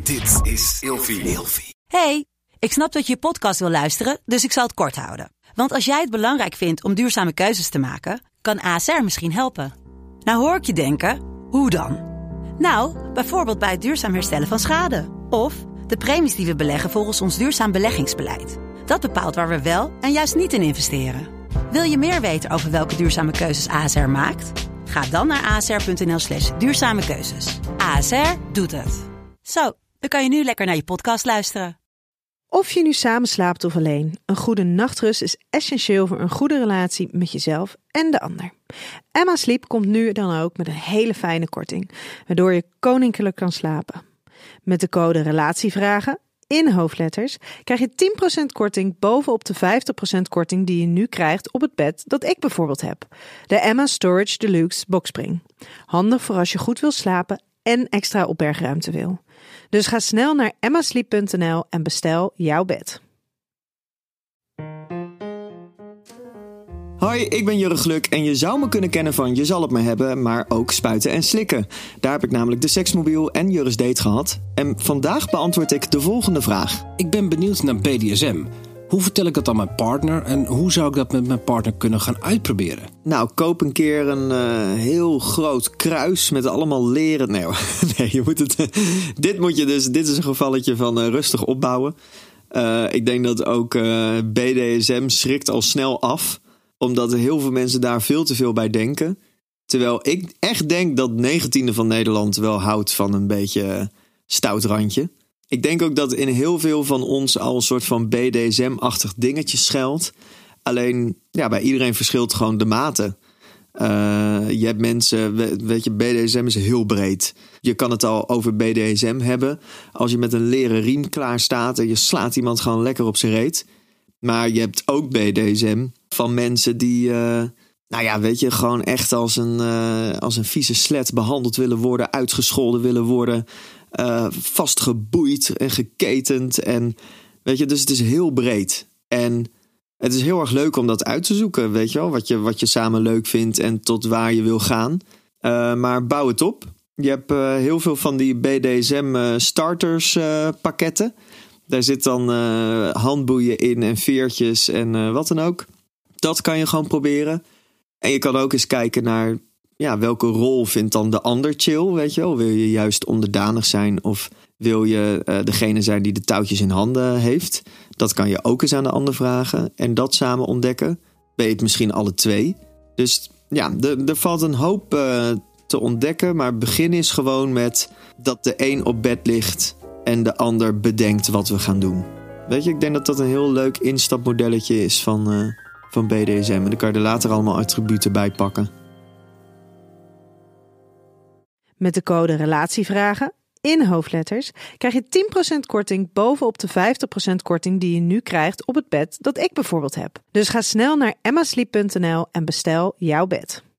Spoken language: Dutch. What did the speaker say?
Dit is Ilfie. Hey, ik snap dat je je podcast wil luisteren, dus ik zal het kort houden. Want als jij het belangrijk vindt om duurzame keuzes te maken, kan ASR misschien helpen. Nou hoor ik je denken, hoe dan? Nou, bijvoorbeeld bij het duurzaam herstellen van schade. Of de premies die we beleggen volgens ons duurzaam beleggingsbeleid. Dat bepaalt waar we wel en juist niet in investeren. Wil je meer weten over welke duurzame keuzes ASR maakt? Ga dan naar asr.nl/duurzame keuzes. ASR doet het. Zo, dan kan je nu lekker naar je podcast luisteren. Of je nu samen slaapt of alleen, een goede nachtrust is essentieel voor een goede relatie met jezelf en de ander. Emma Sleep komt nu dan ook met een hele fijne korting, waardoor je koninklijk kan slapen. Met de code RELATIEVRAGEN in hoofdletters krijg je 10% korting bovenop de 50% korting die je nu krijgt op het bed dat ik bijvoorbeeld heb. De Emma Storage Deluxe Boxspring. Handig voor als je goed wil slapen en extra opbergruimte wil. Dus ga snel naar emmasleep.nl en bestel jouw bed. Hoi, ik ben Jurre Gluk en je zou me kunnen kennen van Je zal het me hebben, maar ook Spuiten en Slikken. Daar heb ik namelijk de Seksmobiel en Jurre's Date gehad. En vandaag beantwoord ik de volgende vraag. Ik ben benieuwd naar BDSM. Hoe vertel ik dat aan mijn partner en hoe zou ik dat met mijn partner kunnen gaan uitproberen? Nou, koop een keer een heel groot kruis met allemaal leren. Nee, je moet het. Dit is een gevalletje van rustig opbouwen. Ik denk dat ook BDSM schrikt al snel af, omdat er heel veel mensen daar veel te veel bij denken. Terwijl ik echt denk dat 19e van Nederland wel houdt van een beetje stout randje. Ik denk ook dat in heel veel van ons al een soort van BDSM-achtig dingetje schuilt. Alleen, ja, bij iedereen verschilt gewoon de mate. Je hebt mensen, weet je, BDSM is heel breed. Je kan het al over BDSM hebben als je met een leren riem klaar staat en je slaat iemand gewoon lekker op zijn reet. Maar je hebt ook BDSM van mensen die, gewoon echt als een vieze slet behandeld willen worden, uitgescholden willen worden, vastgeboeid en geketend. En weet je, dus het is heel breed. En het is heel erg leuk om dat uit te zoeken, weet je wel, wat je samen leuk vindt en tot waar je wil gaan. Maar bouw het op. Je hebt heel veel van die BDSM starters pakketten. Daar zit dan handboeien in en veertjes en wat dan ook. Dat kan je gewoon proberen. En je kan ook eens kijken naar, ja, welke rol vindt dan de ander chill, weet je wel? Wil je juist onderdanig zijn of wil je degene zijn die de touwtjes in handen heeft? Dat kan je ook eens aan de ander vragen en dat samen ontdekken. Ben je het misschien alle twee? Dus ja, er valt een hoop te ontdekken, maar begin is gewoon met dat de een op bed ligt en de ander bedenkt wat we gaan doen. Weet je, ik denk dat dat een heel leuk instapmodelletje is van BDSM. En dan kan je er later allemaal attributen bij pakken. Met de code RELATIEVRAGEN in hoofdletters krijg je 10% korting bovenop de 50% korting die je nu krijgt op het bed dat ik bijvoorbeeld heb. Dus ga snel naar emmasleep.nl en bestel jouw bed.